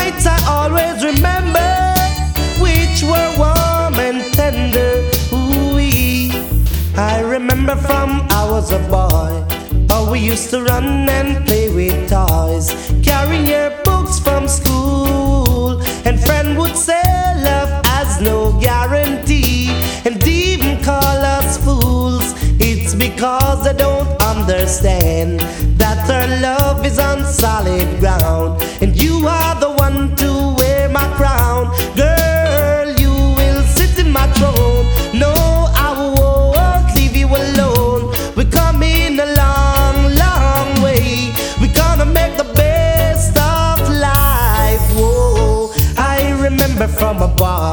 nights I always remember, which were warm and tender. Ooh-wee. I remember from I was a boy, how we used to run and play with toys, carrying your books from school, and friend would say love has no guarantee, and even call us fools. It's because they don't understand that our love is on solid ground, and you are the one to wear my crown. Girl, you will sit in my throne. No, I won't leave you alone. We're coming a long, long way. We're gonna make the best of life. Whoa, I remember from a boy,